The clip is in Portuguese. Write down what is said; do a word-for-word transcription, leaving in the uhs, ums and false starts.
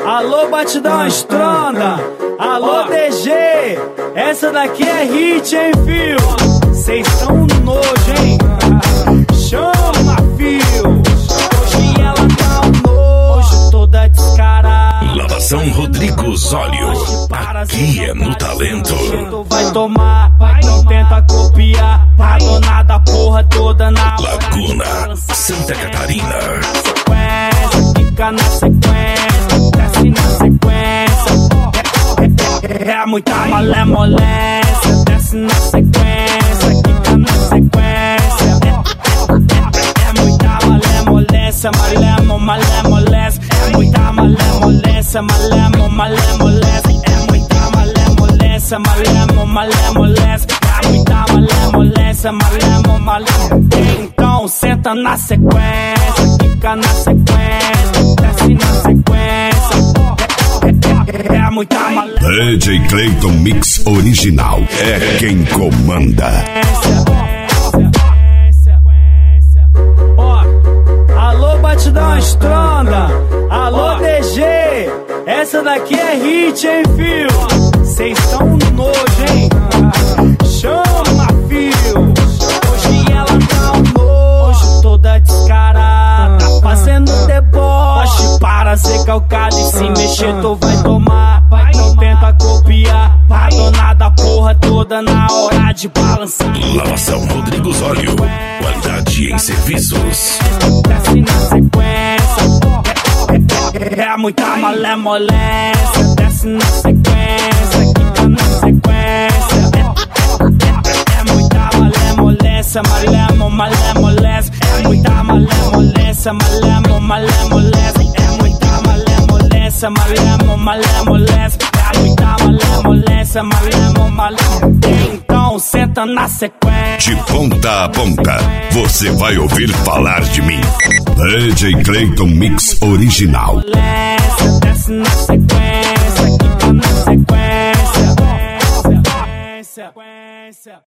Alô, batidão estronda. Alô, D G. Essa daqui é hit, hein, fio? Cês tão nojo, hein? Chama, fio. Hoje ela tá um nojo, toda descarada. Lavação Rodrigo Zólio. Aqui é no talento. Tu vai tomar, não tenta copiar. A dona da porra toda na Laguna, Santa Catarina. Sequência, fica na sequência, desce na sequência. É, é, é muita malemolência, desce na sequência, fica na sequência. É, é, é muita malemolência, malemo, malemolência. É muita malemolência, malemo, malemolência. É muita malemolência, malemo, malemolência. É muita malemolência, malemo, malemolência. Então senta na sequência, fica na sequência, desce na sequência. É, é, é muita malemolência. D J Clayton Mix Original é quem comanda. Ó, alô, batidão estronda. Alô, D G. Essa daqui é hit, hein, fio? Cês tão nojo, hein? Chama, fio. Hoje ela tá um nojo, toda descarada, fazendo deboche para ser calcada. E se mexer tu vai tomar, não tenta copiar. A dona da porra toda na hora de balançar. Lavação Rodrigo Zólio. Qualidade em serviços. Desce na sequência. É, é, é muita malemolência, desce na sequência, fica na sequência. É, é, é muita malemolência, malemo, malemolência. É muita malemolência, malemo, malemolência. É muita malemolência, malemo, malemolência. É muita malemolência, malemo, malemolência. Então senta na sequência. De ponta a ponta, você vai ouvir falar de mim. D J Clayton Mix Original. Desce na sequência, fica na sequência.